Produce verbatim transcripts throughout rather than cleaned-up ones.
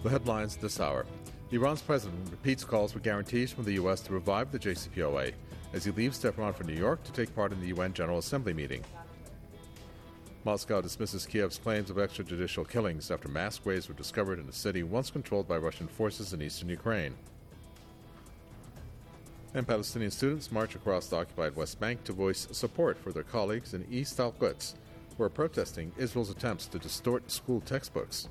The headlines this hour. Iran's president repeats calls for guarantees from the U S to revive the J C P O A as he leaves Tehran for New York to take part in the U N General Assembly meeting. Moscow dismisses Kiev's claims of extrajudicial killings after mass graves were discovered in a city once controlled by Russian forces in eastern Ukraine. And Palestinian students march across the occupied West Bank to voice support for their colleagues in East Al-Quds, who are protesting Israel's attempts to distort school textbooks.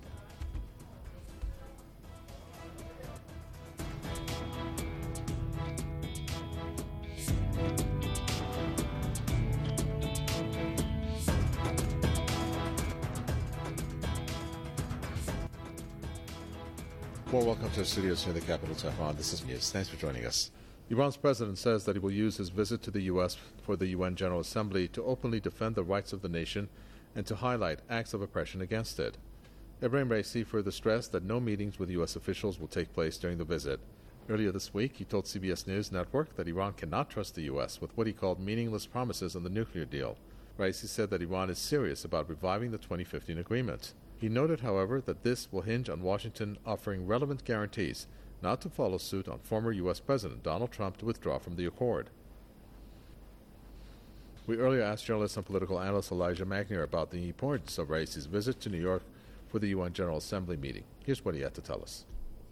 Well, welcome to our studios here in the capital, Tehran. This is News. Thanks for joining us. Iran's president says that he will use his visit to the U S for the U N General Assembly to openly defend the rights of the nation and to highlight acts of oppression against it. Ebrahim Raisi further stressed that no meetings with U S officials will take place during the visit. Earlier this week, he told C B S News Network that Iran cannot trust the U S with what he called meaningless promises on the nuclear deal. Raisi said that Iran is serious about reviving the twenty fifteen agreement. He noted, however, that this will hinge on Washington offering relevant guarantees not to follow suit on former U S President Donald Trump to withdraw from the accord. We earlier asked journalist and political analyst Elijah Magnier about the importance of Raisi's visit to New York for the U N General Assembly meeting. Here's what he had to tell us.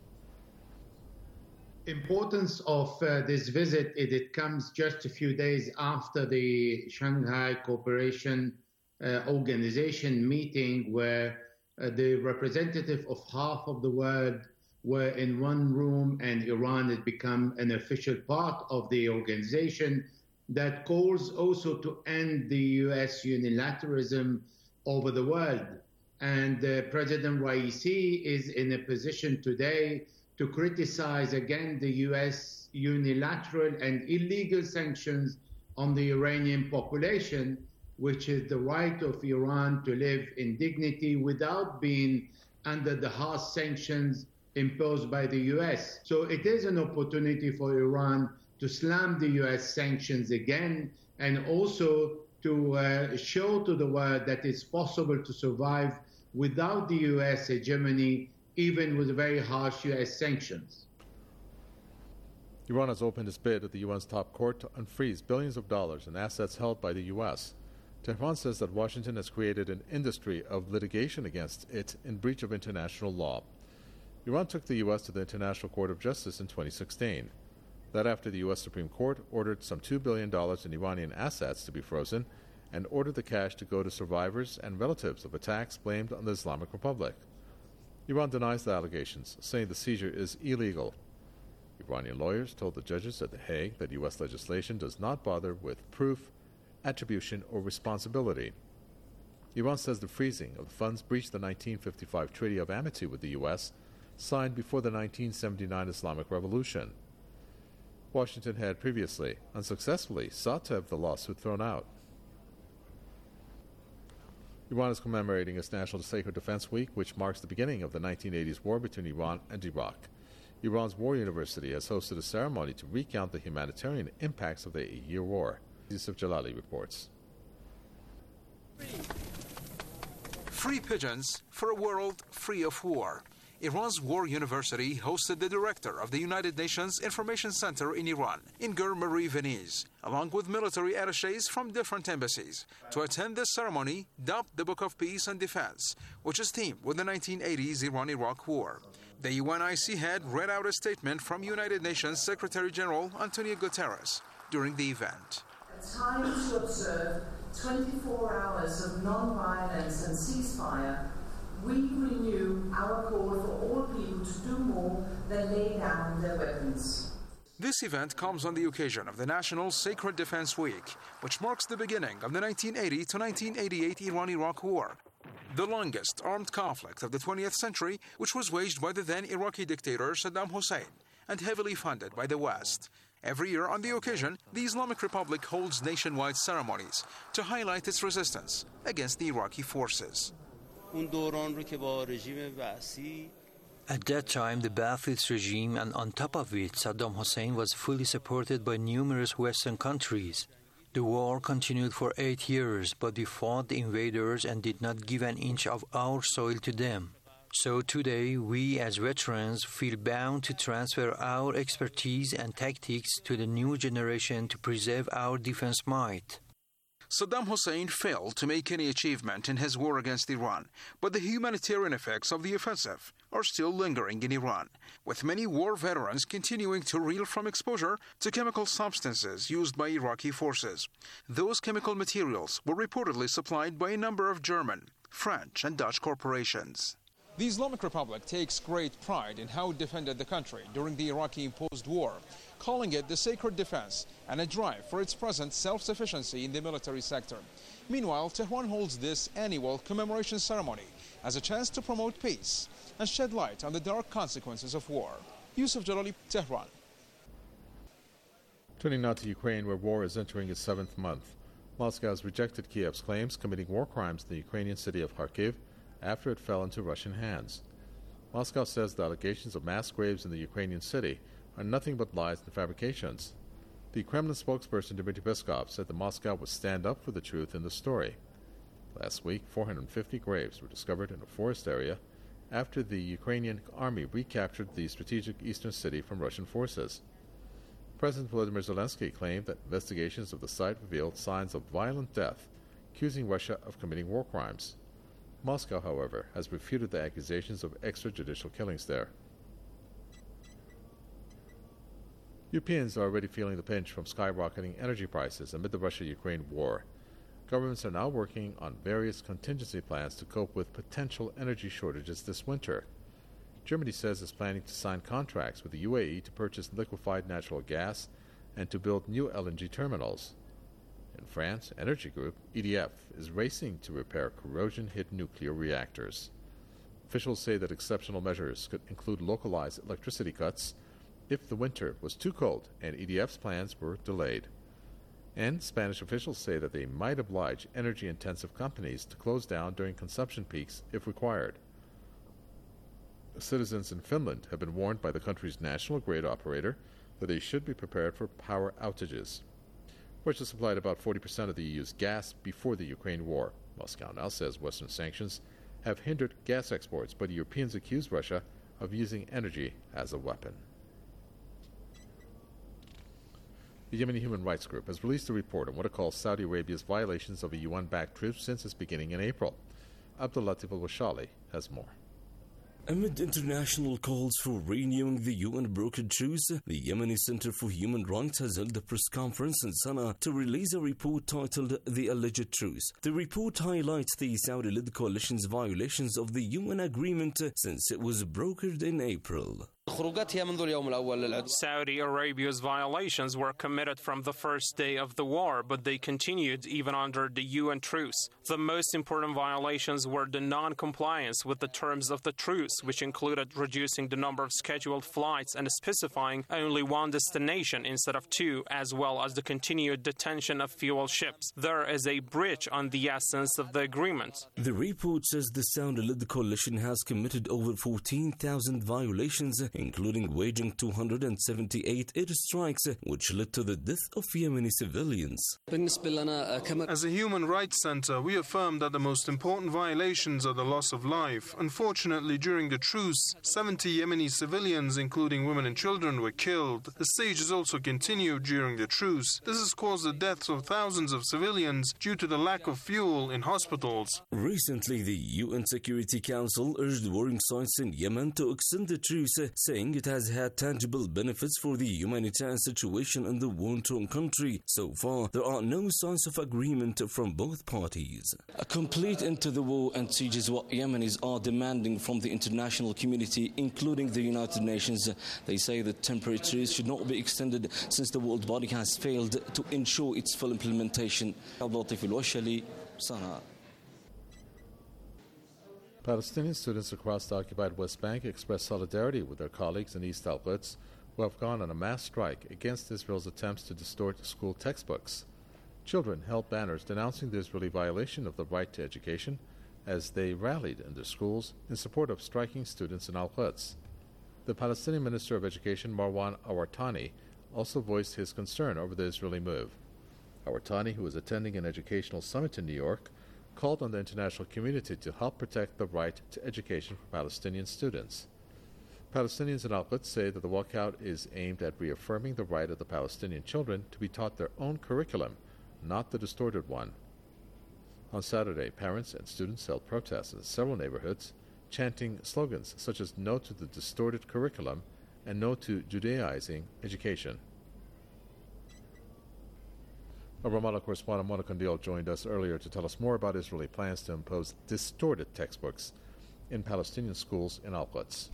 Importance of uh, this visit is it comes just a few days after the Shanghai Cooperation uh, Organization meeting, where uh, the representative of half of the world were in one room, and Iran has become an official part of the organization that calls also to end the U S unilateralism over the world. And uh, President Raisi is in a position today to criticize again the U S unilateral and illegal sanctions on the Iranian population, which is the right of Iran to live in dignity without being under the harsh sanctions imposed by the U S. So it is an opportunity for Iran to slam the U S sanctions again, and also to uh, show to the world that it's possible to survive without the U S hegemony, even with very harsh U S sanctions. Iran has opened its bid at the U N's top court to unfreeze billions of dollars in assets held by the U S. Tehran says that Washington has created an industry of litigation against it in breach of international law. Iran took the U S to the International Court of Justice in twenty sixteen. That after the U S Supreme Court ordered some two billion dollars in Iranian assets to be frozen and ordered the cash to go to survivors and relatives of attacks blamed on the Islamic Republic. Iran denies the allegations, saying the seizure is illegal. Iranian lawyers told the judges at The Hague that U S legislation does not bother with proof, attribution, or responsibility. Iran says the freezing of the funds breached the nineteen fifty-five Treaty of Amity with the U S, signed before the nineteen seventy-nine Islamic Revolution. Washington had previously, unsuccessfully, sought to have the lawsuit thrown out. Iran is commemorating its National Sacred Defense Week, which marks the beginning of the nineteen eighties war between Iran and Iraq. Iran's War University has hosted a ceremony to recount the humanitarian impacts of the eight-year war. Yusuf Jalali reports. Free pigeons for a world free of war. Iran's War University hosted the director of the United Nations Information Center in Iran, Inger Marie Venise, along with military attaches from different embassies, to attend this ceremony dubbed the Book of Peace and Defense, which is themed with the nineteen eighties Iran-Iraq War. The U N I C head read out a statement from United Nations Secretary General Antonio Guterres during the event. A time to observe twenty-four hours of non-violence and ceasefire, we renew our call for all people to do more than lay down their weapons. This event comes on the occasion of the National Sacred Defense Week, which marks the beginning of the nineteen eighty to nineteen eighty-eight Iran-Iraq War, the longest armed conflict of the twentieth century, which was waged by the then Iraqi dictator Saddam Hussein and heavily funded by the West. Every year on the occasion, the Islamic Republic holds nationwide ceremonies to highlight its resistance against the Iraqi forces. At that time, the Ba'athist regime, and on top of it, Saddam Hussein, was fully supported by numerous Western countries. The war continued for eight years, but we fought the invaders and did not give an inch of our soil to them. So today, we as veterans feel bound to transfer our expertise and tactics to the new generation to preserve our defense might. Saddam Hussein failed to make any achievement in his war against Iran, but the humanitarian effects of the offensive are still lingering in Iran, with many war veterans continuing to reel from exposure to chemical substances used by Iraqi forces. Those chemical materials were reportedly supplied by a number of German, French, and Dutch corporations. The Islamic Republic takes great pride in how it defended the country during the Iraqi-imposed war, calling it the sacred defense and a drive for its present self-sufficiency in the military sector. Meanwhile, Tehran holds this annual commemoration ceremony as a chance to promote peace and shed light on the dark consequences of war. Yusuf Jalali, Tehran. Turning now to Ukraine, where war is entering its seventh month. Moscow has rejected Kiev's claims committing war crimes in the Ukrainian city of Kharkiv after it fell into Russian hands. Moscow says the allegations of mass graves in the Ukrainian city are nothing but lies and fabrications. The Kremlin spokesperson Dmitry Peskov said that Moscow would stand up for the truth in the story. Last week, four hundred fifty graves were discovered in a forest area after the Ukrainian army recaptured the strategic eastern city from Russian forces. President Volodymyr Zelensky claimed that investigations of the site revealed signs of violent death, accusing Russia of committing war crimes. Moscow, however, has refuted the accusations of extrajudicial killings there. Europeans are already feeling the pinch from skyrocketing energy prices amid the Russia-Ukraine war. Governments are now working on various contingency plans to cope with potential energy shortages this winter. Germany says it's planning to sign contracts with the U A E to purchase liquefied natural gas and to build new L N G terminals. In France, Energy Group, E D F, is racing to repair corrosion-hit nuclear reactors. Officials say that exceptional measures could include localized electricity cuts if the winter was too cold and E D F's plans were delayed. And Spanish officials say that they might oblige energy-intensive companies to close down during consumption peaks if required. Citizens in Finland have been warned by the country's national grid operator that they should be prepared for power outages. Russia supplied about forty percent of the E U's gas before the Ukraine war. Moscow now says Western sanctions have hindered gas exports, but Europeans accuse Russia of using energy as a weapon. The Yemeni Human Rights Group has released a report on what it calls Saudi Arabia's violations of a U N-backed truce since its beginning in April. Abdul Latif al-Washali has more. Amid international calls for renewing the U N-brokered truce, the Yemeni Center for Human Rights has held a press conference in Sana'a to release a report titled The Alleged Truce. The report highlights the Saudi-led coalition's violations of the U N agreement since it was brokered in April. Saudi Arabia's violations were committed from the first day of the war, but they continued even under the U N truce. The most important violations were the non-compliance with the terms of the truce, which included reducing the number of scheduled flights and specifying only one destination instead of two, as well as the continued detention of fuel ships. There is a breach on the essence of the agreement. The report says the Saudi-led coalition has committed over fourteen thousand violations, including waging two hundred seventy-eight airstrikes, which led to the death of Yemeni civilians. As a human rights center, we affirm that the most important violations are the loss of life. Unfortunately, during the truce, seventy Yemeni civilians, including women and children, were killed. The siege has also continued during the truce. This has caused the deaths of thousands of civilians due to the lack of fuel in hospitals. Recently, the U N Security Council urged warring sides in Yemen to extend the truce, saying it has had tangible benefits for the humanitarian situation in the war-torn country. So far, there are no signs of agreement from both parties. A complete end to the war and siege is what Yemenis are demanding from the international community, including the United Nations. They say the temporary truce should not be extended since the world body has failed to ensure its full implementation. Al-Latif al-Washali, Sana'a. Palestinian students across the occupied West Bank expressed solidarity with their colleagues in East Al-Quds who have gone on a mass strike against Israel's attempts to distort school textbooks. Children held banners denouncing the Israeli violation of the right to education as they rallied in their schools in support of striking students in Al-Quds. The Palestinian Minister of Education, Marwan Awartani, also voiced his concern over the Israeli move. Awartani, who was attending an educational summit in New York, called on the international community to help protect the right to education for Palestinian students. Palestinians and outlets say that the walkout is aimed at reaffirming the right of the Palestinian children to be taught their own curriculum, not the distorted one. On Saturday, parents and students held protests in several neighborhoods, chanting slogans such as "No to the distorted curriculum" and "No to Judaizing education." Our Ramallah correspondent Monica Kandil joined us earlier to tell us more about Israeli plans to impose distorted textbooks in Palestinian schools and outlets.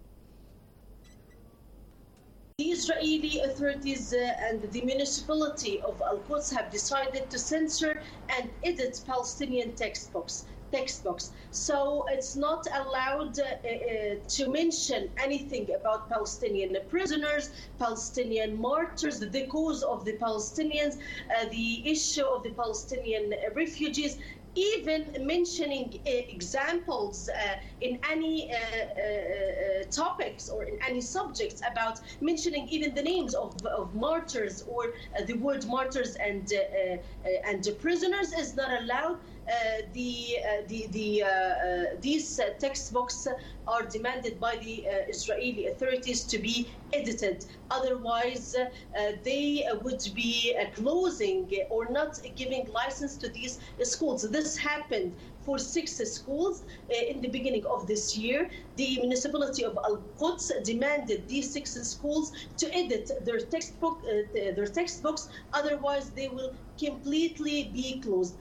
The Israeli authorities uh, and the municipality of Al-Quds have decided to censor and edit Palestinian textbooks. textbooks. So it's not allowed uh, uh, to mention anything about Palestinian prisoners, Palestinian martyrs, the cause of the Palestinians, uh, the issue of the Palestinian refugees, even mentioning uh, examples uh, in any uh, uh, topics or in any subjects about mentioning even the names of, of martyrs or uh, the word martyrs and uh, uh, and prisoners is not allowed. Uh, the uh, the the uh, uh, these uh, textbooks are demanded by the uh, Israeli authorities to be edited. Otherwise, uh, uh, they uh, would be uh, closing or not giving license to these uh, schools. This happened for six uh, schools uh, in the beginning of this year. The municipality of Al-Quds demanded these six schools to edit their textbook, uh, their textbooks. Otherwise, they will completely be closed.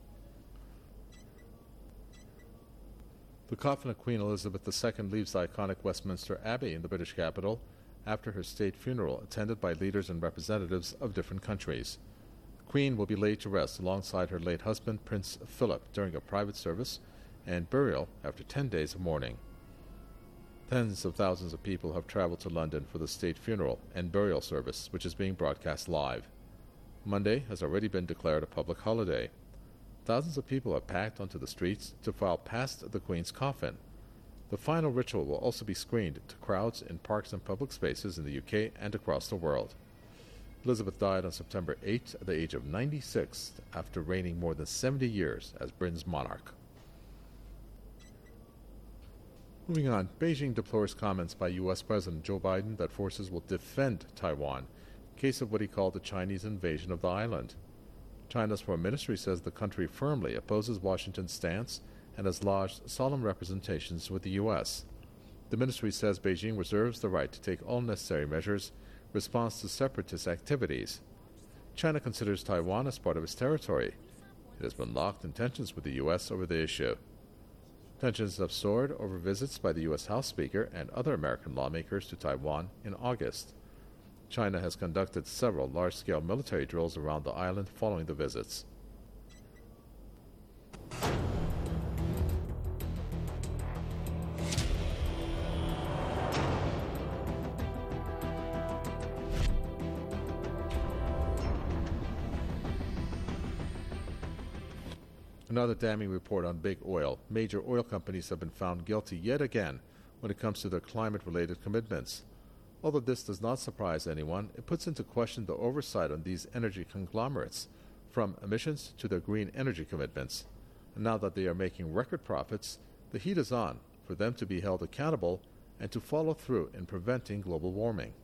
The coffin of Queen Elizabeth the Second leaves the iconic Westminster Abbey in the British capital after her state funeral, attended by leaders and representatives of different countries. The Queen will be laid to rest alongside her late husband, Prince Philip, during a private service and burial after ten days of mourning. Tens of thousands of people have traveled to London for the state funeral and burial service, which is being broadcast live. Monday has already been declared a public holiday. Thousands of people have packed onto the streets to file past the Queen's coffin. The final ritual will also be screened to crowds in parks and public spaces in the U K and across the world. Elizabeth died on September eighth at the age of ninety-six after reigning more than seventy years as Britain's monarch. Moving on, Beijing deplores comments by U S President Joe Biden that forces will defend Taiwan in case of what he called the Chinese invasion of the island. China's foreign ministry says the country firmly opposes Washington's stance and has lodged solemn representations with the U S. The ministry says Beijing reserves the right to take all necessary measures in response to separatist activities. China considers Taiwan as part of its territory. It has been locked in tensions with the U S over the issue. Tensions have soared over visits by the U S House Speaker and other American lawmakers to Taiwan in August. China has conducted several large-scale military drills around the island following the visits. Another damning report on big oil. Major oil companies have been found guilty yet again when it comes to their climate-related commitments. Although this does not surprise anyone, it puts into question the oversight on these energy conglomerates, from emissions to their green energy commitments. And now that they are making record profits, the heat is on for them to be held accountable and to follow through in preventing global warming.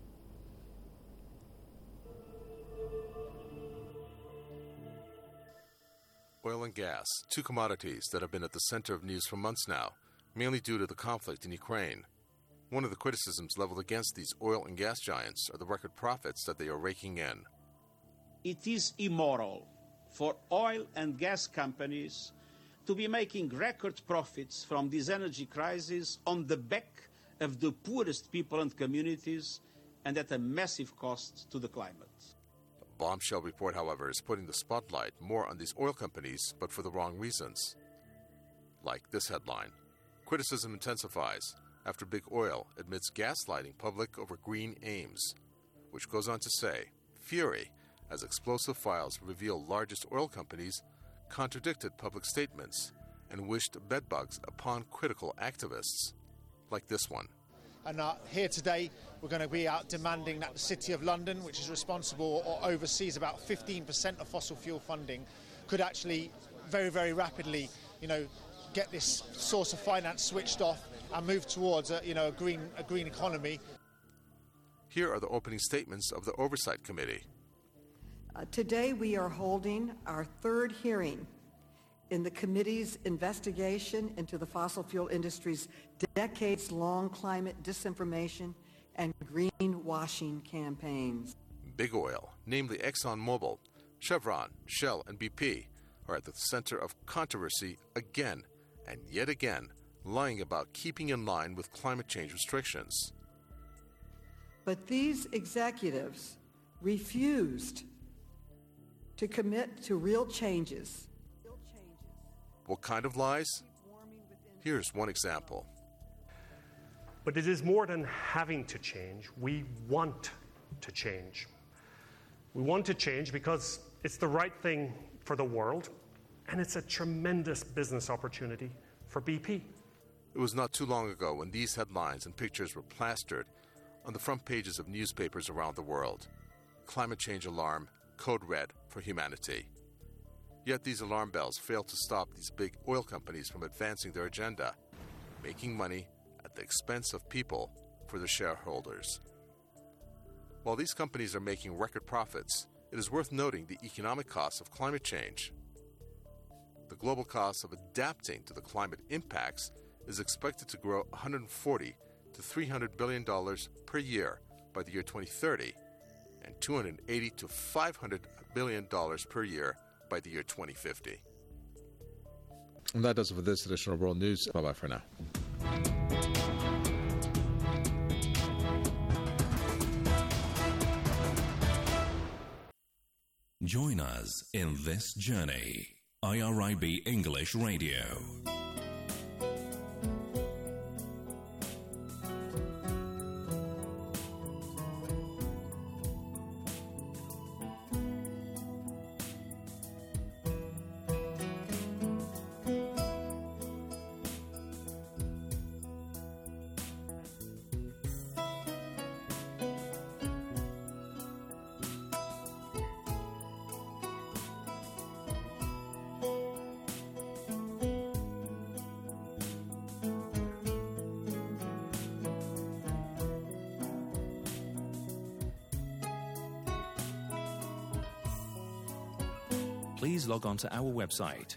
Oil and gas, two commodities that have been at the center of news for months now, mainly due to the conflict in Ukraine. One of the criticisms leveled against these oil and gas giants are the record profits that they are raking in. It is immoral for oil and gas companies to be making record profits from this energy crisis on the back of the poorest people and communities and at a massive cost to the climate. The bombshell report, however, is putting the spotlight more on these oil companies, but for the wrong reasons. Like this headline, criticism intensifies after big oil admits gaslighting public over green aims, which goes on to say, fury, as explosive files reveal largest oil companies contradicted public statements and wished bedbugs upon critical activists, like this one. And uh, here today, we're going to be out demanding that the City of London, which is responsible or oversees about fifteen percent of fossil fuel funding, could actually very, very rapidly, you know, get this source of finance switched off and move towards a, you know, a green, a green economy. Here are the opening statements of the Oversight Committee. Uh, today we are holding our third hearing in the committee's investigation into the fossil fuel industry's decades-long climate disinformation and greenwashing campaigns. Big Oil, namely ExxonMobil, Chevron, Shell, and B P, are at the center of controversy again and yet again, lying about keeping in line with climate change restrictions. But these executives refused to commit to real changes. What kind of lies? Here's one example. But it is more than having to change. We want to change. We want to change because it's the right thing for the world, and it's a tremendous business opportunity for B P. It was not too long ago when these headlines and pictures were plastered on the front pages of newspapers around the world. Climate change alarm, code red for humanity. Yet these alarm bells fail to stop these big oil companies from advancing their agenda, making money at the expense of people for their shareholders. While these companies are making record profits, it is worth noting the economic costs of climate change. The global cost of adapting to the climate impacts is expected to grow one hundred forty to three hundred billion dollars per year by the year twenty thirty and two hundred eighty to five hundred billion dollars per year by the year twenty fifty. And that does it for this edition of World News. Bye-bye for now. Join us in this journey. I R I B English Radio. Please log on to our website,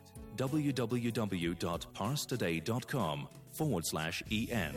www.parstoday.com forward slash EN.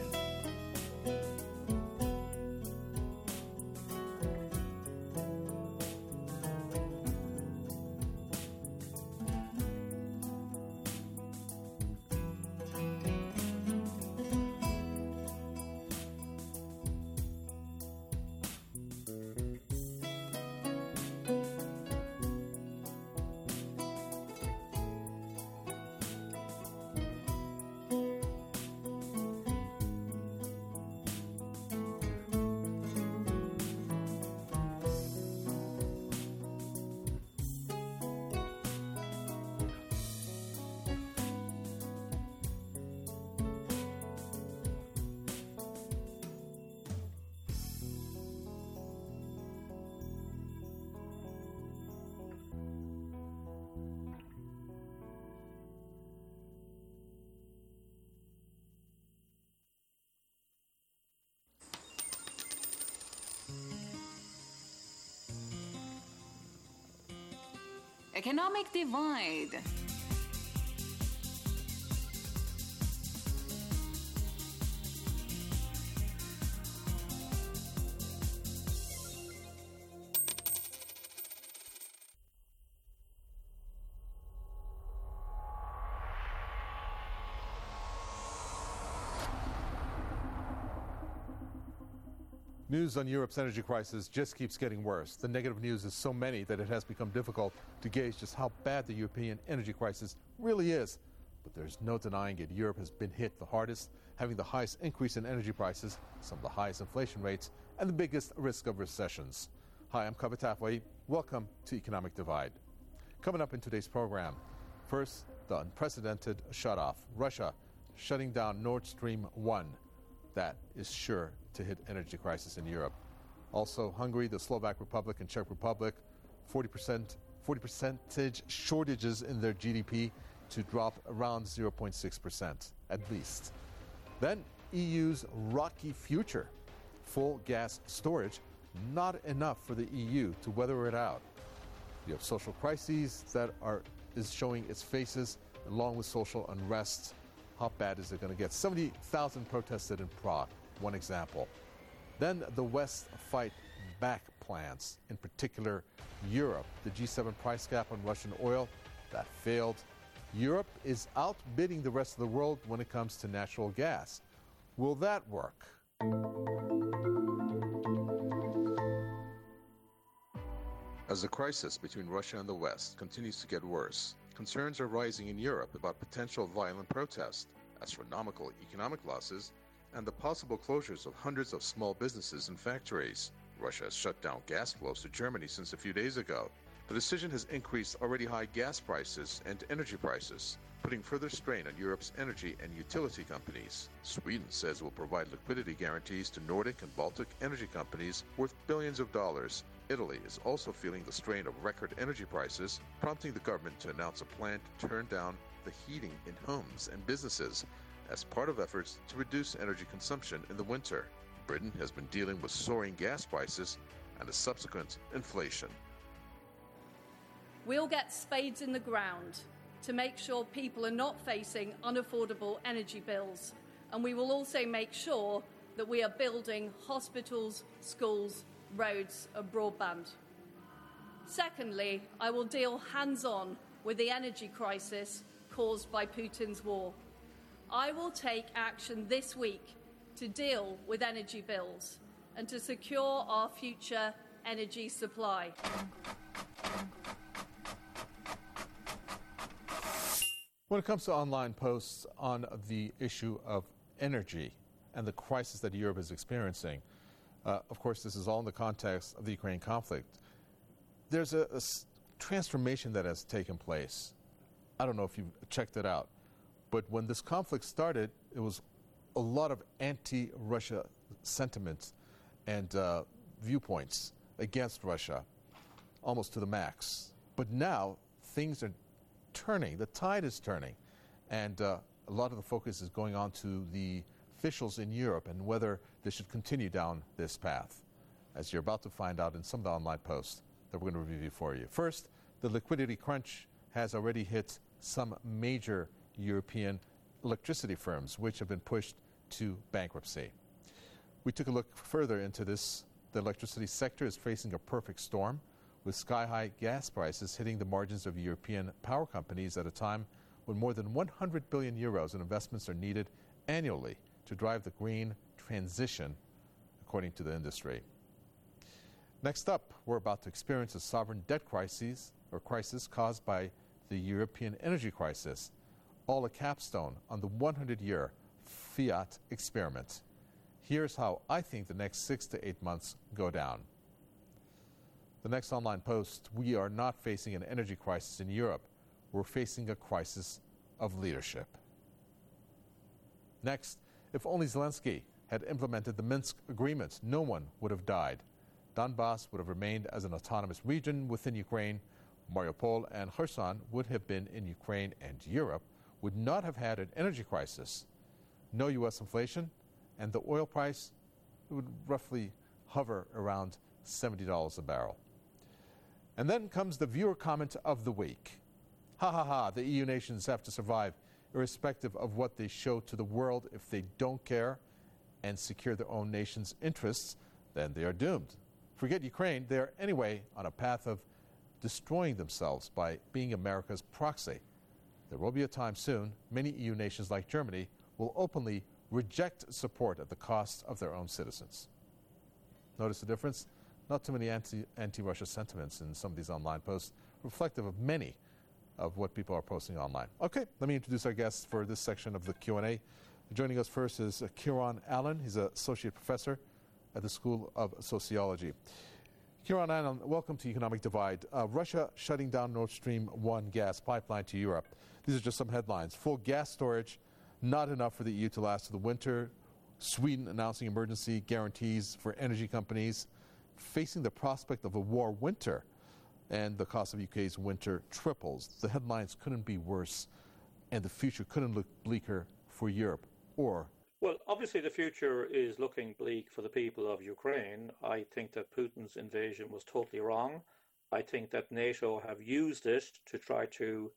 Economic divide. News on Europe's energy crisis just keeps getting worse. The negative news is so many that it has become difficult to gauge just how bad the European energy crisis really is. But there's no denying it. Europe has been hit the hardest, having the highest increase in energy prices, some of the highest inflation rates, and the biggest risk of recessions. Hi, I'm Kaveh Tafway. Welcome to Economic Divide. Coming up in today's program, first, the unprecedented shutoff. Russia shutting down Nord Stream one. That is sure to hit energy crisis in Europe. Also, Hungary, the Slovak Republic, and Czech Republic, forty percent, forty percentage shortages in their G D P to drop around zero point six percent at least. Then E U's rocky future. Full gas storage, not enough for the E U to weather it out. You have social crises that are is showing its faces, along with social unrest. How bad is it going to get? seventy thousand protested in Prague, one example. Then the West fight back plans, in particular Europe. The G seven price cap on Russian oil, that failed. Europe is outbidding the rest of the world when it comes to natural gas. Will that work? As the crisis between Russia and the West continues to get worse, concerns are rising in Europe about potential violent protests, astronomical economic losses, and the possible closures of hundreds of small businesses and factories. Russia has shut down gas flows to Germany since a few days ago. The decision has increased already high gas prices and energy prices, putting further strain on Europe's energy and utility companies. Sweden says it will provide liquidity guarantees to Nordic and Baltic energy companies worth billions of dollars. Italy is also feeling the strain of record energy prices, prompting the government to announce a plan to turn down the heating in homes and businesses as part of efforts to reduce energy consumption in the winter. Britain has been dealing with soaring gas prices and a subsequent inflation. We'll get spades in the ground to make sure people are not facing unaffordable energy bills, and we will also make sure that we are building hospitals, schools, roads and broadband. Secondly, I will deal hands-on with the energy crisis caused by Putin's war. I will take action this week to deal with energy bills and to secure our future energy supply. When it comes to online posts on the issue of energy and the crisis that Europe is experiencing, uh, of course, this is all in the context of the Ukraine conflict. There's a, a s- transformation that has taken place. I don't know if you've checked it out, but when this conflict started, it was a lot of anti-Russia sentiments and uh, viewpoints against Russia, almost to the max. But now things are turning, the tide is turning, and uh, a lot of the focus is going on to the officials in Europe and whether they should continue down this path, as you're about to find out in some of the online posts that we're going to review for you. First, the liquidity crunch has already hit some major European electricity firms, which have been pushed to bankruptcy. We took a look further into this. The electricity sector is facing a perfect storm, with sky-high gas prices hitting the margins of European power companies at a time when more than one hundred billion euros in investments are needed annually to drive the green transition, according to the industry. Next up, we're about to experience a sovereign debt crisis or crisis caused by the European energy crisis, all a capstone on the hundred-year fiat experiment. Here's how I think the next six to eight months go down. The next online post: we are not facing an energy crisis in Europe. We're facing a crisis of leadership. Next, if only Zelensky had implemented the Minsk agreement, no one would have died. Donbass would have remained as an autonomous region within Ukraine. Mariupol and Kherson would have been in Ukraine, and Europe would not have had an energy crisis. No U S inflation, and the oil price would roughly hover around seventy dollars a barrel. And then comes the viewer comment of the week. Ha ha ha, the E U nations have to survive, irrespective of what they show to the world. If they don't care and secure their own nation's interests, then they are doomed. Forget Ukraine, they are anyway on a path of destroying themselves by being America's proxy. There will be a time soon, many E U nations like Germany will openly reject support at the cost of their own citizens. Notice the difference? Not too many anti, anti-Russia sentiments in some of these online posts, reflective of many of what people are posting online. Okay, let me introduce our guests for this section of the Q and A. Joining us first is uh, Kieran Allen. He's an associate professor at the School of Sociology. Kieran Allen, welcome to Economic Divide. Uh, Russia shutting down Nord Stream one gas pipeline to Europe. These are just some headlines. Full gas storage, not enough for the E U to last through the winter. Sweden announcing emergency guarantees for energy companies. Facing the prospect of a war winter, and the cost of U K's winter triples. The headlines couldn't be worse and the future couldn't look bleaker for Europe? Or well, obviously the future is looking bleak for the people of Ukraine. I think that Putin's invasion was totally wrong. I think that NATO have used it to try to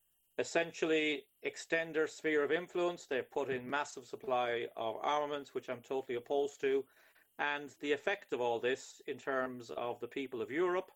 essentially extend their sphere of influence. They've put in massive supply of armaments, which I'm totally opposed to. And the effect of all this in terms of the people of Europe,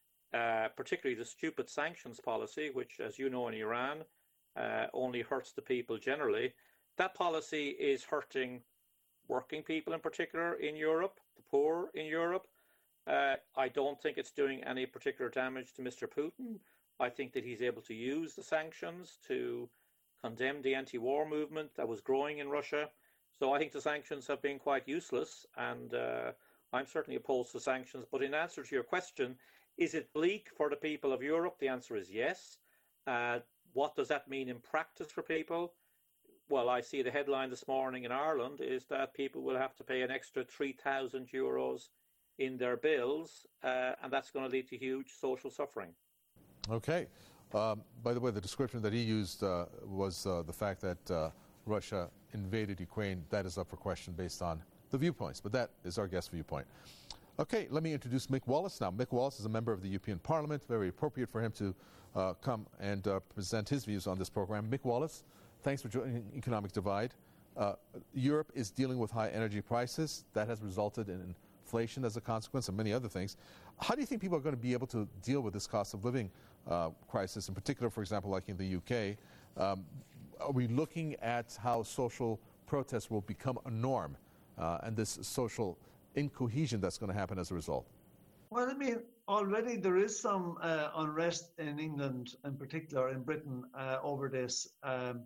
uh, particularly the stupid sanctions policy, which, as you know, in Iran, uh, only hurts the people generally. That policy is hurting working people in particular in Europe, the poor in Europe. Uh, I don't think it's doing any particular damage to Mister Putin. I think that he's able to use the sanctions to condemn the anti-war movement that was growing in Russia. So I think the sanctions have been quite useless, and uh, I'm certainly opposed to sanctions. But in answer to your question, is it bleak for the people of Europe? The answer is yes. Uh, what does that mean in practice for people? Well, I see the headline this morning in Ireland is that people will have to pay an extra three thousand euros in their bills, uh, and that's going to lead to huge social suffering. Okay. Um, by the way, the description that he used uh, was uh, the fact that uh, Russia invaded Ukraine. That is up for question based on the viewpoints, but that is our guest viewpoint. Okay, let me introduce Mick Wallace now. Mick Wallace is a member of the European Parliament. Very appropriate for him to uh, come and uh, present his views on this program. Mick Wallace, thanks for joining Economic Divide. Uh, Europe is dealing with high energy prices. That has resulted in inflation as a consequence and many other things. How do you think people are going to be able to deal with this cost of living uh, crisis, in particular, for example, like in the U K? Um, are we looking at how social protests will become a norm uh, and this social incohesion that's going to happen as a result? Well, I mean, already there is some uh, unrest in England, in particular in Britain, uh, over this. Um,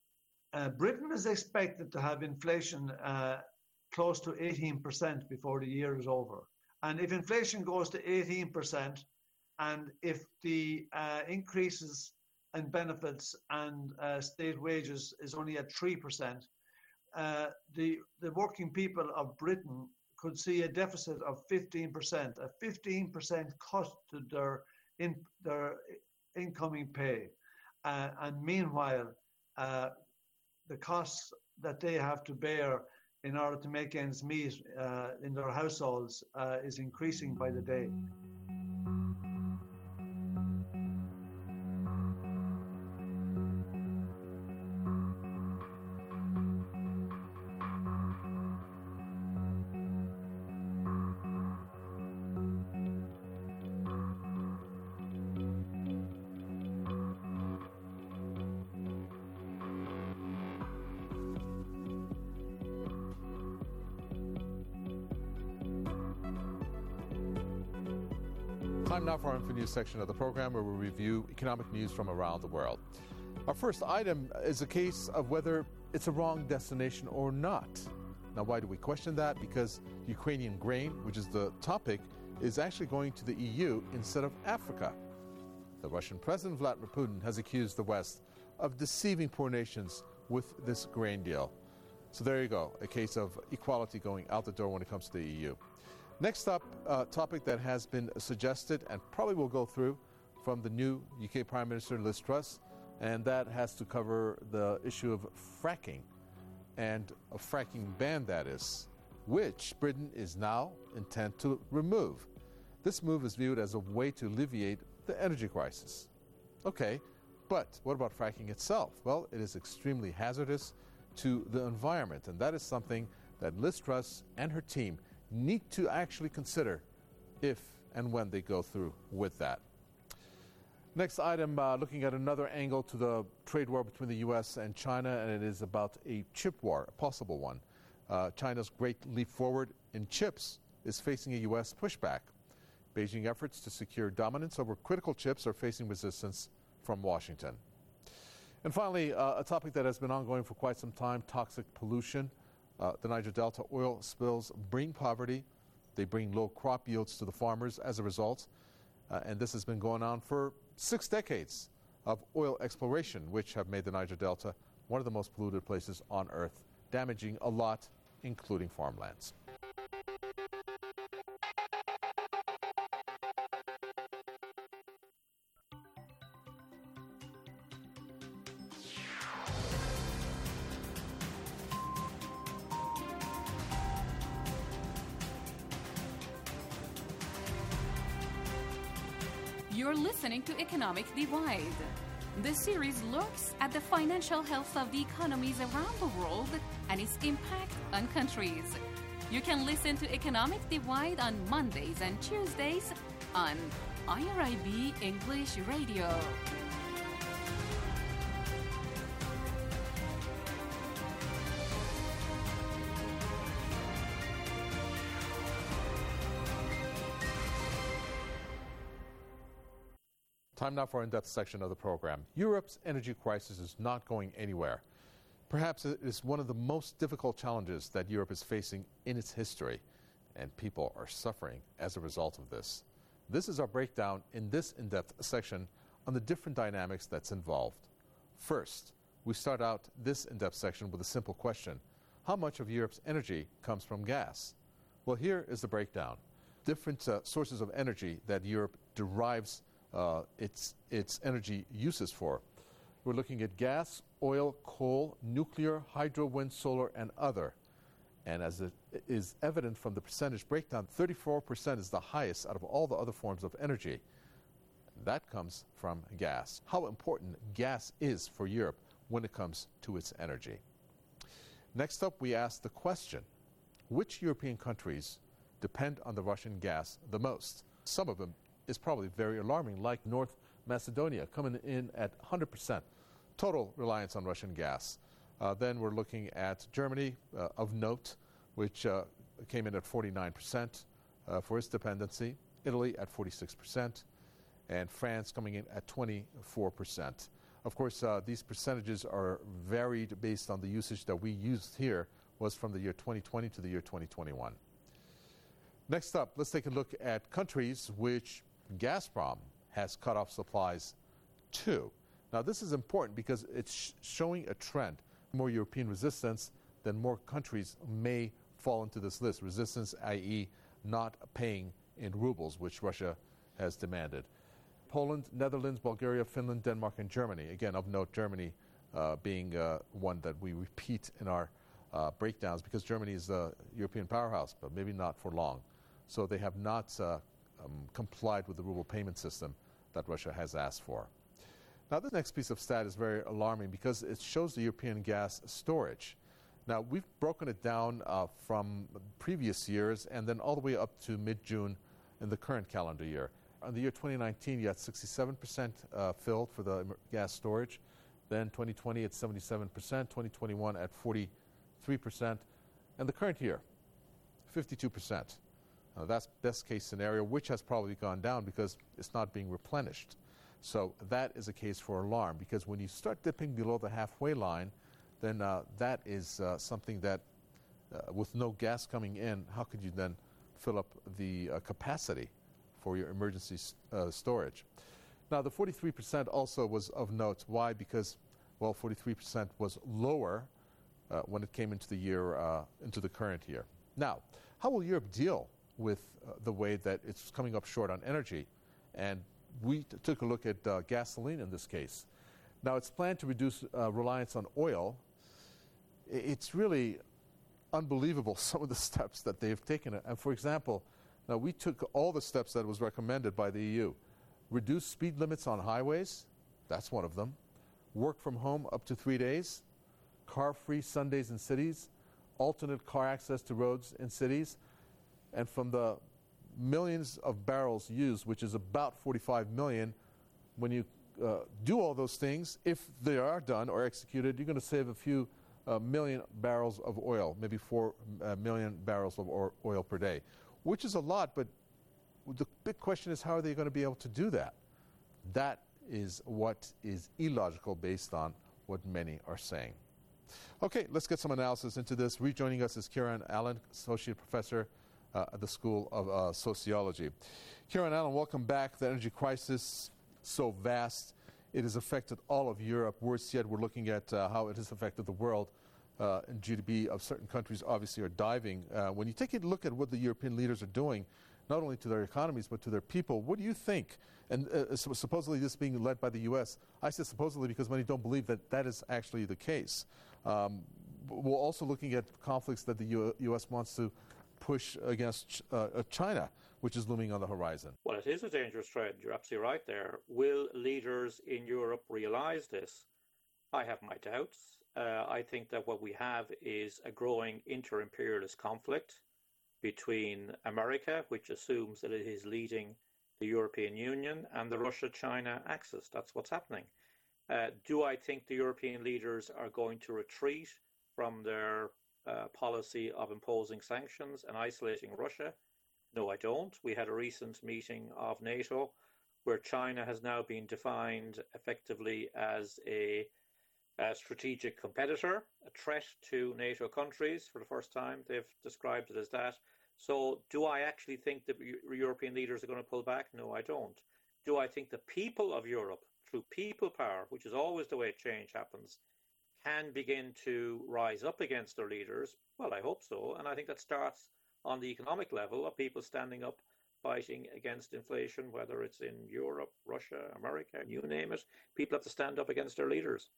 uh, Britain is expected to have inflation uh, close to eighteen percent before the year is over. And if inflation goes to eighteen percent, and if the uh, increases in benefits and uh, state wages is only at three percent, uh, the, the working people of Britain could see a deficit of fifteen percent, a fifteen percent cut to their, in, their incoming pay. Uh, and meanwhile, uh, the costs that they have to bear in order to make ends meet uh, in their households uh, is increasing by the day. Time now for our InfoNews section of the program, where we review economic news from around the world. Our first item is a case of whether it's a wrong destination or not. Now, why do we question that? Because Ukrainian grain, which is the topic, is actually going to the E U instead of Africa. The Russian President Vladimir Putin has accused the West of deceiving poor nations with this grain deal. So there you go, a case of equality going out the door when it comes to the E U. Next up, a topic that has been suggested and probably will go through from the new U K Prime Minister Liz Truss, and that has to cover the issue of fracking and a fracking ban, that is, which Britain is now intent to remove. This move is viewed as a way to alleviate the energy crisis. Okay, but what about fracking itself? Well, it is extremely hazardous to the environment, and that is something that Liz Truss and her team need to actually consider if and when they go through with that. Next item, uh, looking at another angle to the trade war between the U S and China, and it is about a chip war, a possible one. Uh, China's great leap forward in chips is facing a U S pushback. Beijing efforts to secure dominance over critical chips are facing resistance from Washington. And finally, uh, a topic that has been ongoing for quite some time, toxic pollution. Uh, the Niger Delta oil spills bring poverty. They bring low crop yields to the farmers as a result. Uh, and this has been going on for six decades of oil exploration, which have made the Niger Delta one of the most polluted places on Earth, damaging a lot, including farmlands. You're listening to Economic Divide. This series looks at the financial health of the economies around the world and its impact on countries. You can listen to Economic Divide on Mondays and Tuesdays on I R I B English Radio. Time now for our in-depth section of the program. Europe's energy crisis is not going anywhere. Perhaps it is one of the most difficult challenges that Europe is facing in its history, and people are suffering as a result of this. This is our breakdown in this in-depth section on the different dynamics that's involved. First, we start out this in-depth section with a simple question. How much of Europe's energy comes from gas? Well, here is the breakdown. Different uh, sources of energy that Europe derives Uh, its, its energy uses for. We're looking at gas, oil, coal, nuclear, hydro, wind, solar, and other. And as it is evident from the percentage breakdown, thirty-four percent is the highest out of all the other forms of energy. That comes from gas. How important gas is for Europe when it comes to its energy. Next up, we ask the question, which European countries depend on the Russian gas the most? Some of them is probably very alarming, like North Macedonia, coming in at one hundred percent total reliance on Russian gas. Uh, then we're looking at Germany, uh, of note, which uh, came in at forty-nine percent uh, for its dependency, Italy at forty-six percent, and France coming in at twenty-four percent. Of course, uh, these percentages are varied based on the usage that we used here was from the year twenty twenty to the year twenty twenty-one. Next up, let's take a look at countries which Gazprom has cut off supplies to. Now, this is important because it's sh- showing a trend. More European resistance, then more countries may fall into this list. Resistance, that is not paying in rubles, which Russia has demanded. Poland, Netherlands, Bulgaria, Finland, Denmark, and Germany. Again, of note, Germany uh, being uh, one that we repeat in our uh, breakdowns because Germany is the European powerhouse, but maybe not for long. So they have not uh, Um, complied with the ruble payment system that Russia has asked for. Now, this next piece of stat is very alarming because it shows the European gas storage. Now, we've broken it down uh, from previous years and then all the way up to mid-June in the current calendar year. In the year twenty nineteen, you had sixty-seven percent uh, filled for the gas storage. Then twenty twenty at seventy-seven percent, twenty twenty-one at forty-three percent, and the current year, fifty-two percent. Uh, that's best case scenario, which has probably gone down because it's not being replenished. So that is a case for alarm because when you start dipping below the halfway line, then uh, that is uh, something that uh, with no gas coming in, how could you then fill up the uh, capacity for your emergency uh, storage? Now, the forty-three percent also was of note. Why? Because, well, forty-three percent was lower uh, when it came into the year, uh, into the current year. Now, how will Europe deal with uh, the way that it's coming up short on energy? And we t- took a look at uh, gasoline in this case. Now, it's planned to reduce uh, reliance on oil. I- it's really unbelievable, some of the steps that they've taken. And for example, now we took all the steps that was recommended by the E U. Reduce speed limits on highways, that's one of them. Work from home up to three days. Car-free Sundays in cities. Alternate car access to roads in cities. And from the millions of barrels used, which is about forty-five million, when you uh, do all those things, if they are done or executed, you're going to save a few uh, million barrels of oil, maybe four uh, million barrels of or- oil per day, which is a lot, but the big question is how are they going to be able to do that? That is what is illogical based on what many are saying. Okay, let's get some analysis into this. Rejoining us is Kieran Allen, Associate Professor Uh, at the School of uh, Sociology. Kieran Allen, welcome back. The energy crisis, so vast, it has affected all of Europe. Worse yet, we're looking at uh, how it has affected the world. Uh, and G D P of certain countries obviously are diving. Uh, when you take a look at what the European leaders are doing, not only to their economies but to their people, what do you think? And uh, so supposedly this being led by the U S, I say supposedly because many don't believe that that is actually the case. Um, we're also looking at conflicts that the U- U.S. wants to push against uh, China, which is looming on the horizon? Well, it is a dangerous trend. You're absolutely right there. Will leaders in Europe realize this? I have my doubts. Uh, I think that what we have is a growing inter-imperialist conflict between America, which assumes that it is leading the European Union, and the Russia-China axis. That's what's happening. Uh, do I think the European leaders are going to retreat from their uh, policy of imposing sanctions and isolating Russia? No, I don't. We had a recent meeting of NATO where China has now been defined effectively as a, a strategic competitor, a threat to NATO countries for the first time. They've described it as that. So do I actually think that European leaders are going to pull back? No, I don't. Do I think the people of Europe, through people power, which is always the way change happens, can begin to rise up against their leaders? Well, I hope so. And I think that starts on the economic level of people standing up, fighting against inflation, whether it's in Europe, Russia, America, you name it. People have to stand up against their leaders.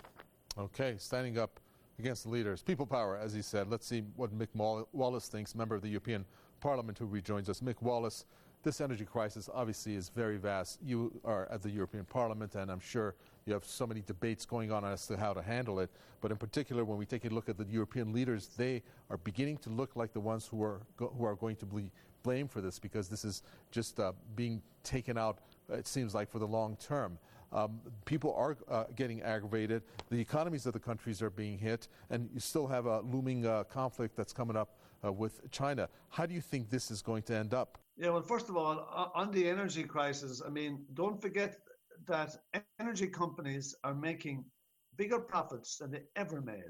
Okay, standing up against the leaders. People power, as he said. Let's see what Mick Wallace thinks, member of the European Parliament who rejoins us. Mick Wallace, this energy crisis obviously is very vast. You are at the European Parliament, and I'm sure you have so many debates going on as to how to handle it. But in particular, when we take a look at the European leaders, they are beginning to look like the ones who are go- who are going to be blamed for this, because this is just uh, being taken out, it seems like, for the long term. Um, people are uh, getting aggravated. The economies of the countries are being hit, and you still have a looming uh, conflict that's coming up uh, with China. How do you think this is going to end up? Yeah, well, first of all, on the energy crisis, I mean, don't forget that energy companies are making bigger profits than they ever made.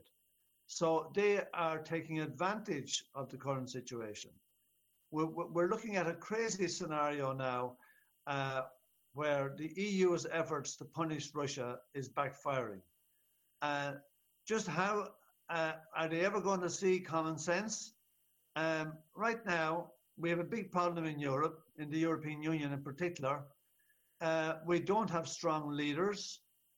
So they are taking advantage of the current situation. We're, we're looking at a crazy scenario now uh, where the E U's efforts to punish Russia is backfiring. Uh, just how uh, are they ever going to see common sense? Um, right now, we have a big problem in Europe, in the European Union in particular. Uh, we don't have strong leaders.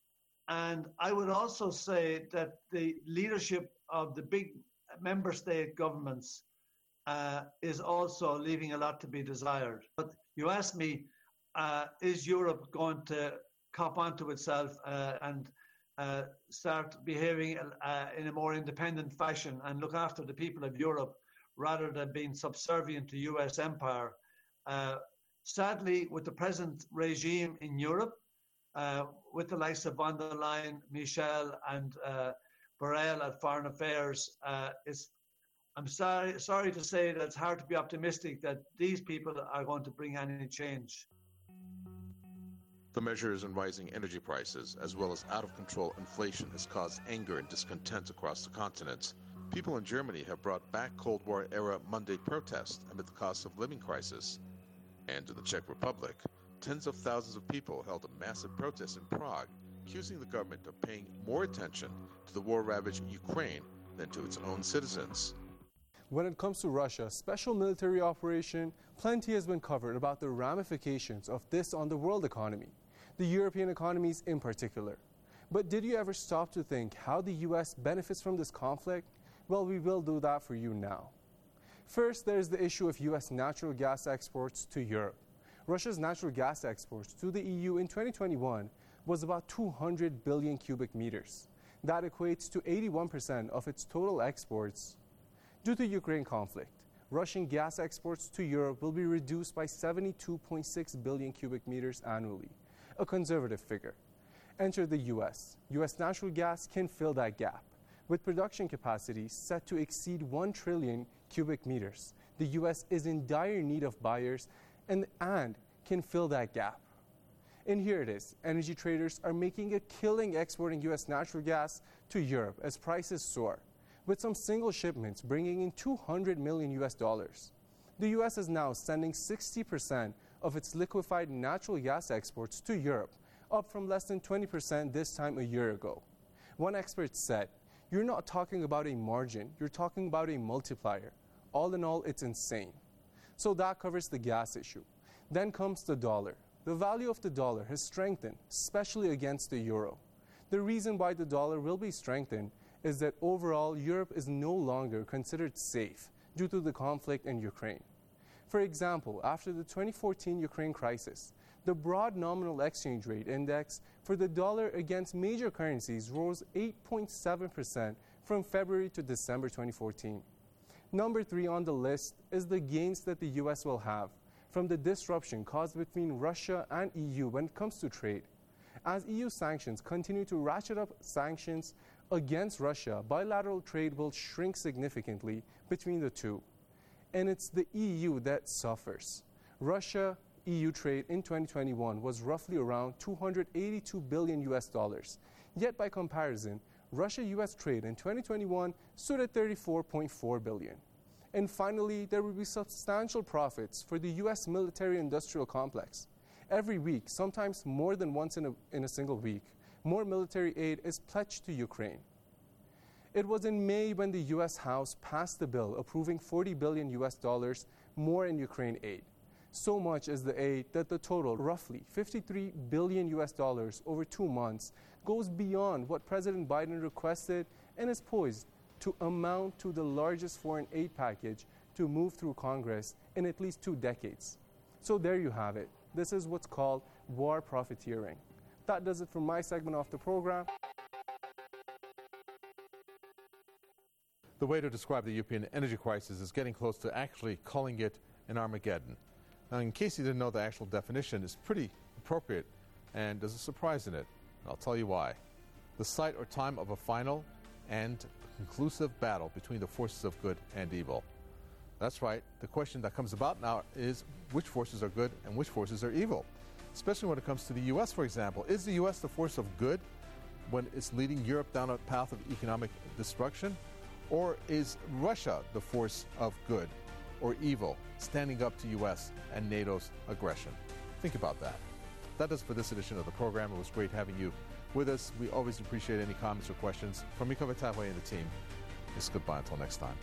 And I would also say that the leadership of the big member state governments uh, is also leaving a lot to be desired. But you asked me, uh, is Europe going to cop onto itself uh, and uh, start behaving uh, in a more independent fashion and look after the people of Europe rather than being subservient to U S empire? Uh, sadly, with the present regime in Europe, uh, with the likes of von der Leyen, Michel, and uh, Borrell at Foreign Affairs, uh, it's, I'm sorry, sorry to say that it's hard to be optimistic that these people are going to bring any change. The measures in rising energy prices, as well as out-of-control inflation, has caused anger and discontent across the continent. People in Germany have brought back Cold War-era Monday protests amid the cost of living crisis. And in the Czech Republic, tens of thousands of people held a massive protest in Prague, accusing the government of paying more attention to the war-ravaged Ukraine than to its own citizens. When it comes to Russia, special military operation, plenty has been covered about the ramifications of this on the world economy, the European economies in particular. But did you ever stop to think how the U S benefits from this conflict? Well, we will do that for you now. First, there's the issue of U S natural gas exports to Europe. Russia's natural gas exports to the E U in twenty twenty-one was about two hundred billion cubic meters. That equates to eighty-one percent of its total exports. Due to Ukraine conflict, Russian gas exports to Europe will be reduced by seventy-two point six billion cubic meters annually, a conservative figure. Enter the U S. U S natural gas can fill that gap. With production capacity set to exceed one trillion cubic meters, the U S is in dire need of buyers and, and can fill that gap. And here it is. Energy traders are making a killing exporting U S natural gas to Europe as prices soar, with some single shipments bringing in two hundred million U S dollars. The U S is now sending sixty percent of its liquefied natural gas exports to Europe, up from less than twenty percent this time a year ago. One expert said, "You're not talking about a margin, you're talking about a multiplier. All in all, it's insane." So that covers the gas issue. Then comes the dollar. The value of the dollar has strengthened, especially against the euro. The reason why the dollar will be strengthened is that overall Europe is no longer considered safe due to the conflict in Ukraine. For example, after the twenty fourteen Ukraine crisis, the broad nominal exchange rate index for the dollar against major currencies rose eight point seven percent from February to December twenty fourteen. Number three on the list is the gains that the U S will have from the disruption caused between Russia and E U when it comes to trade. As E U sanctions continue to ratchet up sanctions against Russia, bilateral trade will shrink significantly between the two. And it's the E U that suffers. Russia E U trade in twenty twenty-one was roughly around two hundred eighty-two billion U S dollars. Yet by comparison, Russia-U S trade in twenty twenty-one stood at thirty-four point four billion. And finally, there will be substantial profits for the U S military-industrial complex. Every week, sometimes more than once in a, in a single week, more military aid is pledged to Ukraine. It was in May when the U S House passed the bill approving forty billion U S dollars more in Ukraine aid. So much is the aid that the total, roughly fifty-three billion U S dollars over two months, goes beyond what President Biden requested and is poised to amount to the largest foreign aid package to move through Congress in at least two decades. So there you have it. This is what's called war profiteering. That does it for my segment of the program. The way to describe the European energy crisis is getting close to actually calling it an Armageddon. Now, in case you didn't know, the actual definition is pretty appropriate, and there's a surprise in it. I'll tell you why. The site or time of a final and conclusive battle between the forces of good and evil. That's right. The question that comes about now is which forces are good and which forces are evil, especially when it comes to the U S, for example. Is the U S the force of good when it's leading Europe down a path of economic destruction? Or is Russia the force of good or evil, standing up to U S and NATO's aggression? Think about that. That does for this edition of the program. It was great having you with us. We always appreciate any comments or questions from Mika Vatavai and the team. It's goodbye until next time.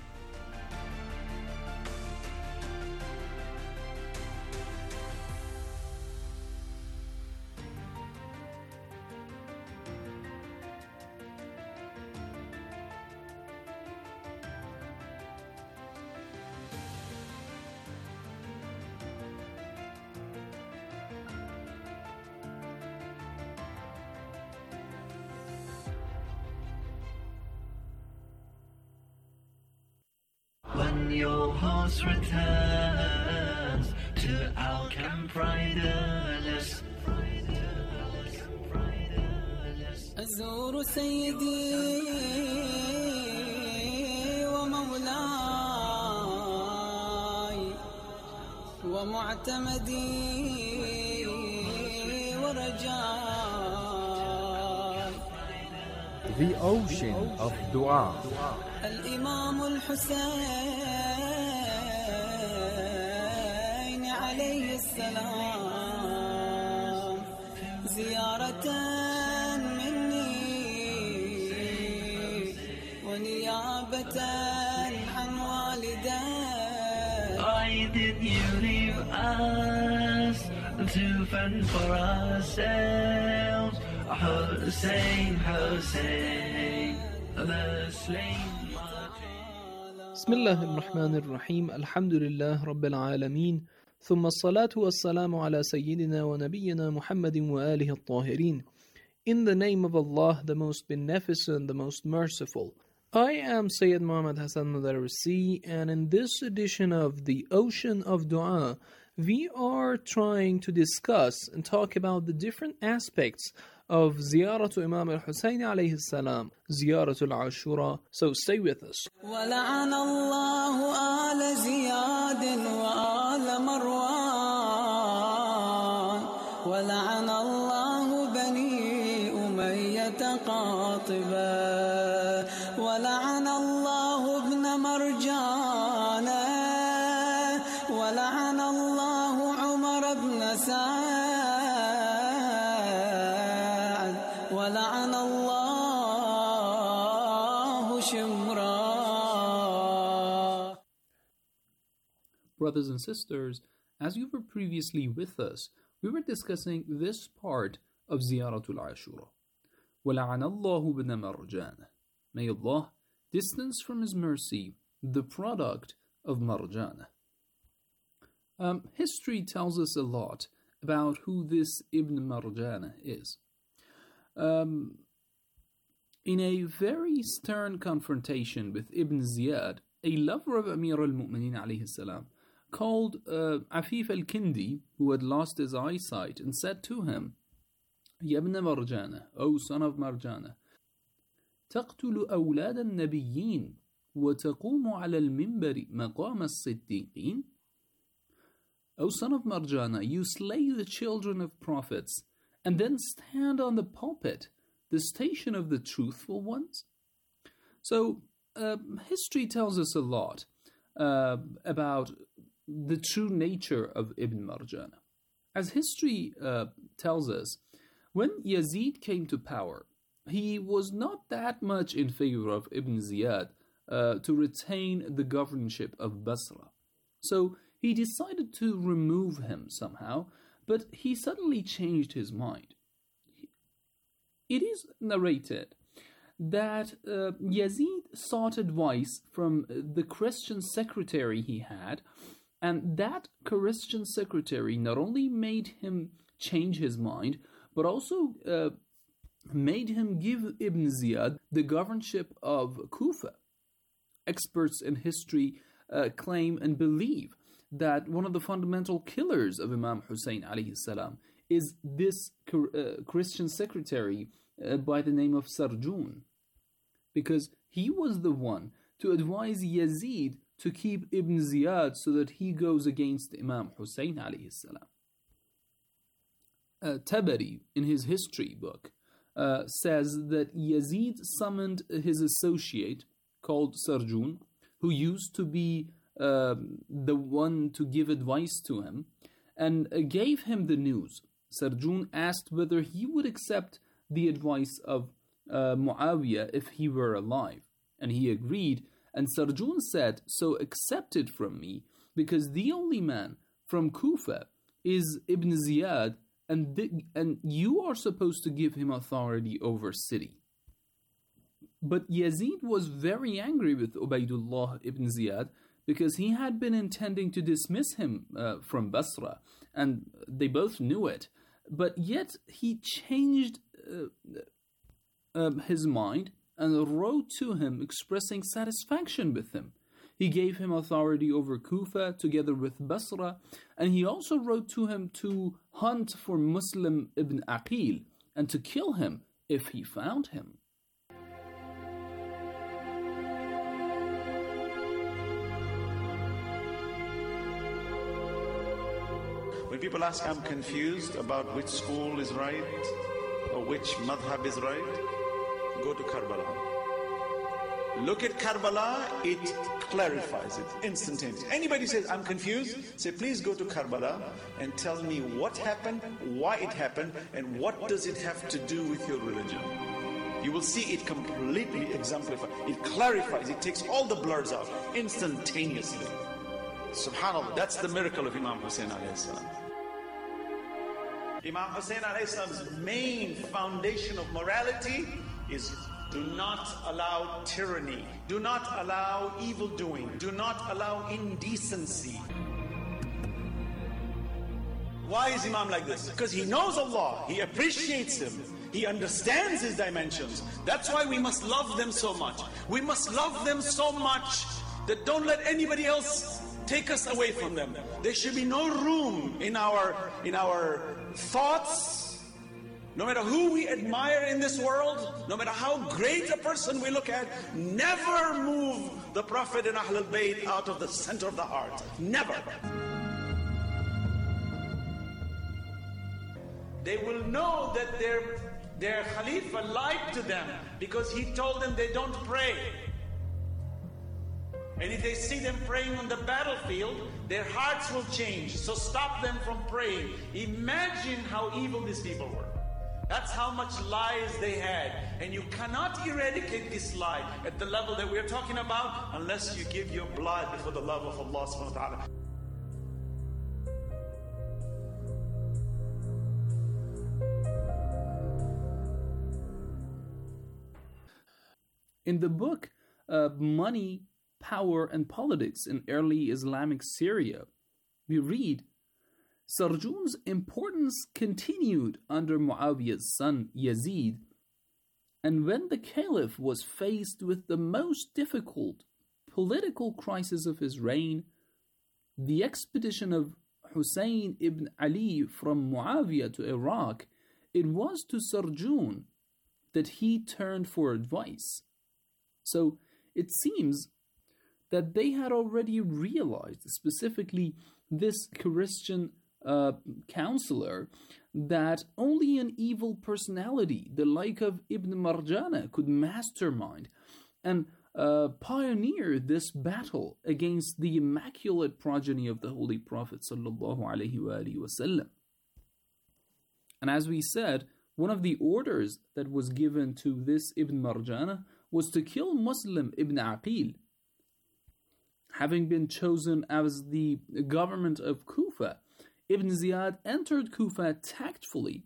When your horse returns to our camp riderless, أزور سيدي ومولاي ومعتمدي ورجاي. The ocean of dua. الإمام الحسين عليه السلام زيارة مني ونيابة عن والدي. Why did you leave us to fend for ourselves? Hussein, Hussein, the slain. بسم الله الرحمن الرحيم. الحمد لله رب العالمين، ثم الصلاة والسلام على سيدنا ونبينا محمد وآله الطاهرين. In the name of Allah, the most beneficent, the most merciful. I am Sayyid Muhammad Hassan Madarisi, and in this edition of The Ocean of Dua, we are trying to discuss and talk about the different aspects of Ziyaratu Imam al-Hussein alayhi salam, Ziyaratu al-Ashura. So stay with us. ولعن الله آل زياد وآل مروان ولعن الله بني أمية قاطبا ولعن الله ابن مرجان ولعن الله عمر بن سعد ولعن الله شمرا. Brothers and sisters, as you were previously with us, we were discussing this part of Ziyaratul Ashura. وَلَعَنَ اللَّهُ بِنَ مَرْجَانَ. May Allah distance from His mercy the product of Marjana. Um, history tells us a lot about who this Ibn Marjana is. Um, in a very stern confrontation with Ibn Ziyad, a lover of Amir al-Mu'mineen alayhi salam, called uh, Afif al-Kindi, who had lost his eyesight, and said to him, Ya ibn Marjana, O son of Marjana, تقتل أولاد النبيين وتقوم على المنبر مقام الصديقين. O son of Marjana, you slay the children of prophets and then stand on the pulpit, the station of the truthful ones. So, uh, history tells us a lot uh, about the true nature of Ibn Marjana. As history uh, tells us, when Yazid came to power, he was not that much in favor of Ibn Ziyad uh, to retain the governorship of Basra. So he decided to remove him somehow, but he suddenly changed his mind. It is narrated that uh, Yazid sought advice from the Christian secretary he had, and that Christian secretary not only made him change his mind, but also uh, made him give Ibn Ziyad the governorship of Kufa. Experts in history uh, claim and believe that one of the fundamental killers of Imam Hussein alayhi salam is this uh, Christian secretary uh, by the name of Sarjun, because he was the one to advise Yazid to keep Ibn Ziyad so that he goes against Imam Hussein alayhi salam. Uh, Tabari, in his history book, uh, says that Yazid summoned his associate called Sarjun, who used to be uh, the one to give advice to him, and uh, gave him the news. Sarjun asked whether he would accept the advice of uh, Muawiyah if he were alive, and he agreed, and Sarjun said, so accept it from me, because the only man from Kufa is Ibn Ziyad, and, the, and you are supposed to give him authority over city. But Yazid was very angry with Ubaydullah ibn Ziyad because he had been intending to dismiss him uh, from Basra, and they both knew it. But yet he changed uh, uh, his mind and wrote to him expressing satisfaction with him. He gave him authority over Kufa together with Basra, and he also wrote to him to hunt for Muslim ibn Aqil and to kill him if he found him. When people ask, I'm confused about which school is right or which madhab is right, go to Karbala. Look at Karbala, it clarifies it instantaneously. Anybody says, I'm confused, say, please go to Karbala and tell me what happened, why it happened, and what does it have to do with your religion. You will see it completely exemplified. It clarifies, it takes all the blurs out instantaneously. Subhanallah, that's the miracle of Imam Hussein alayhi salam. Imam Hussein alayhi salam's main foundation of morality is do not allow tyranny, do not allow evil doing, do not allow indecency. Why is Imam like this? Because he knows Allah, he appreciates Him, he understands His dimensions. That's why we must love them so much. We must love them so much that don't let anybody else take us away from them. There should be no room in our in our thoughts. No matter who we admire in this world, no matter how great a person we look at, never move the Prophet and Ahlul Bayt out of the center of the heart. Never. They will know that their their Khalifa lied to them because he told them they don't pray. And if they see them praying on the battlefield, their hearts will change. So stop them from praying. Imagine how evil these people were. That's how much lies they had. And you cannot eradicate this lie at the level that we're talking about unless you give your blood for the love of Allah subhanahu wa ta'ala. In the book, uh, money power and politics in early Islamic Syria. We read, Sarjun's importance continued under Muawiyah's son Yazid, and when the caliph was faced with the most difficult political crisis of his reign, the expedition of Hussein ibn Ali from Muawiyah to Iraq, it was to Sarjun that he turned for advice. So it seems that they had already realized, specifically this Christian uh, counselor, that only an evil personality, the like of Ibn Marjana, could mastermind and uh, pioneer this battle against the immaculate progeny of the Holy Prophet sallallahu alaihi wasallam. And as we said, one of the orders that was given to this Ibn Marjana was to kill Muslim ibn Aqil. Having been chosen as the government of Kufa, Ibn Ziyad entered Kufa tactfully,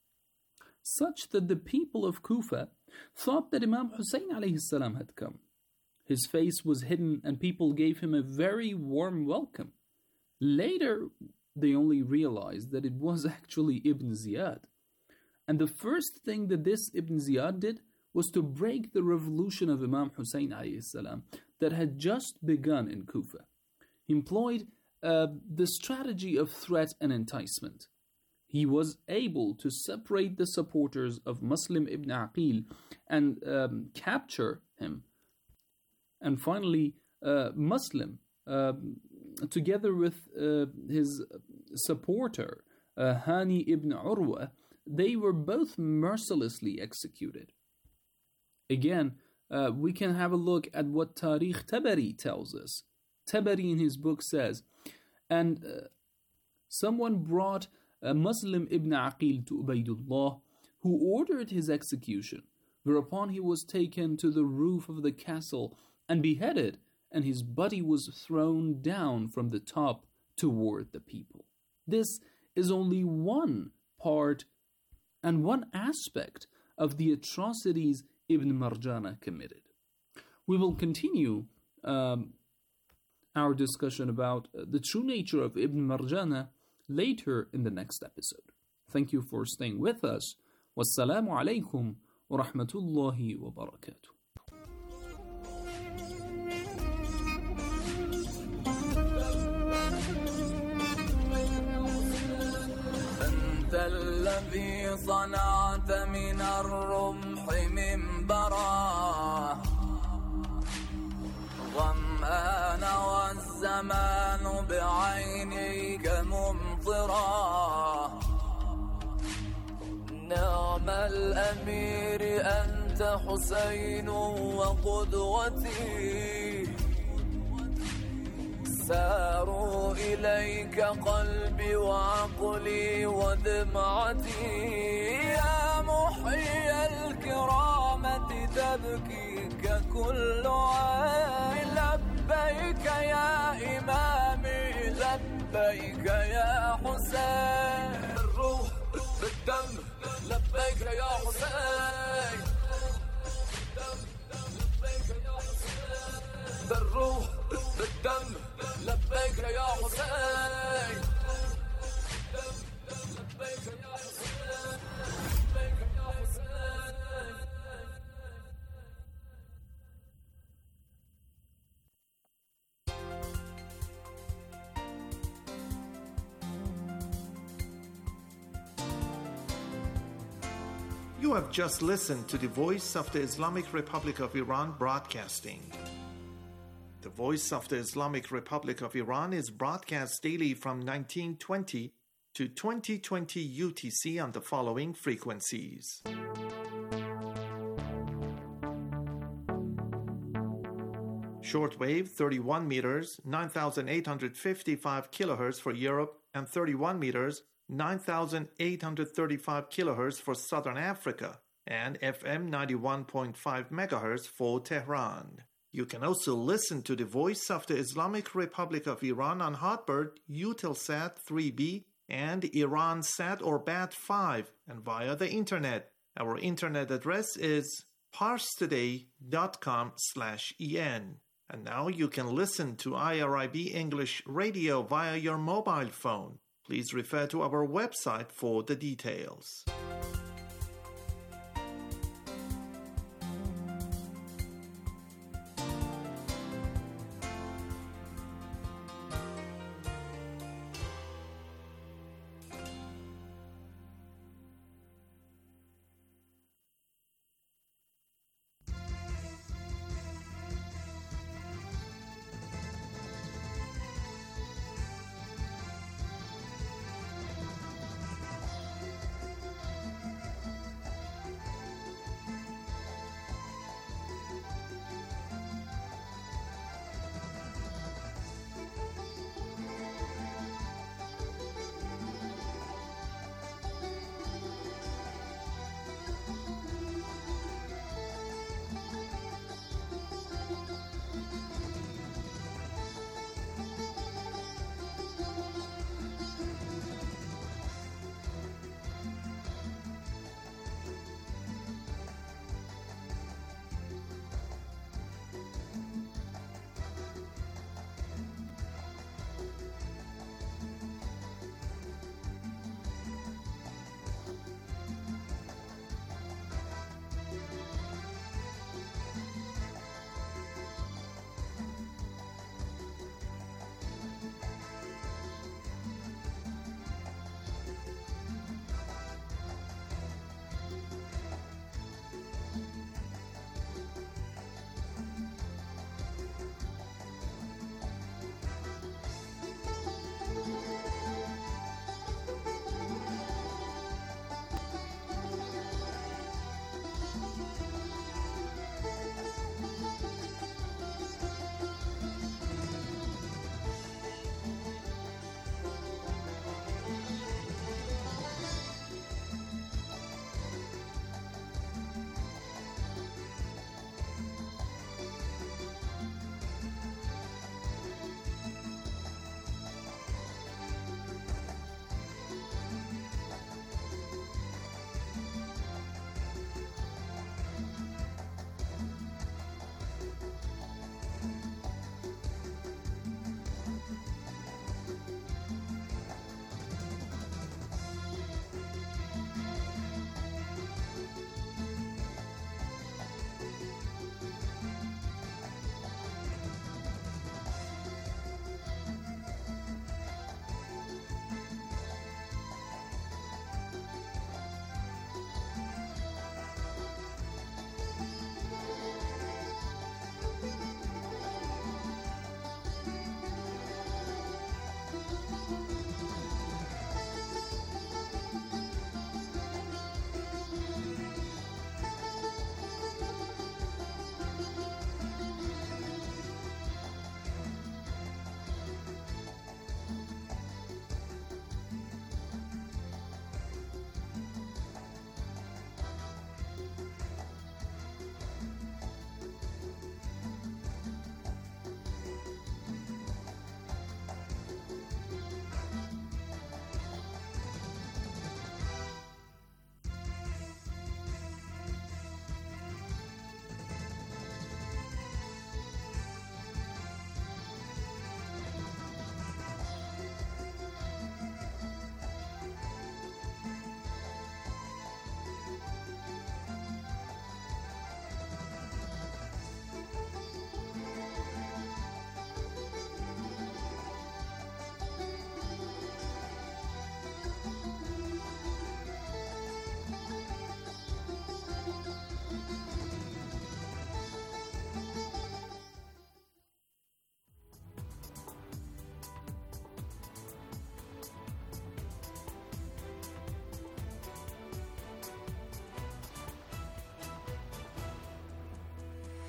such that the people of Kufa thought that Imam Hussein alayhi salam had come. His face was hidden and people gave him a very warm welcome. Later, they only realized that it was actually Ibn Ziyad. And the first thing that this Ibn Ziyad did was to break the revolution of Imam Hussein alayhi salam that had just begun in Kufa. He employed uh, the strategy of threat and enticement. He was able to separate the supporters of Muslim ibn Aqil and um, capture him. And finally, uh, Muslim, uh, together with uh, his supporter, uh, Hani ibn Urwa, they were both mercilessly executed. Again, uh, we can have a look at what Tariq Tabari tells us. Tabari in his book says, and uh, someone brought a Muslim ibn Aqil to Ubaydullah, who ordered his execution, whereupon he was taken to the roof of the castle and beheaded, and his body was thrown down from the top toward the people. This is only one part and one aspect of the atrocities Ibn Marjana committed. We will continue um, our discussion about the true nature of Ibn Marjana later in the next episode. Thank you for staying with us. Wassalamu alaikum wa rahmatullahi wa barakatuh. أنت الذي صنعت من الرمح منبرا ظمآن والزمان بعينيك ممطرا نعم الأمير أنت حسين وقدوتي ساروا إليك قلبي وعقلي ودمعتي يا محيي الكرامة تبكيك كل عين لبيك يا إمامي لبيك يا حسين بالروح بالدم لبيك يا حسين بالروح بالدم لبيك يا حسين لبيك يا حسين لبيك يا حسين. You have just listened to the Voice of the Islamic Republic of Iran broadcasting. The Voice of the Islamic Republic of Iran is broadcast daily from nineteen twenty to twenty twenty U T C on the following frequencies. Shortwave thirty-one meters, nine thousand eight hundred fifty-five kilohertz for Europe, and thirty-one meters, nine thousand eight hundred thirty-five kilohertz for Southern Africa, and F M ninety-one point five megahertz for Tehran. You can also listen to the Voice of the Islamic Republic of Iran on Hotbird, Eutelsat three B, and Iransat or B A T five, and via the internet. Our internet address is parstoday dot com slash en. And now you can listen to I R I B English Radio via your mobile phone. Please refer to our website for the details.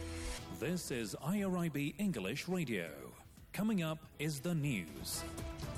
This is I R I B English Radio. Coming up is the news.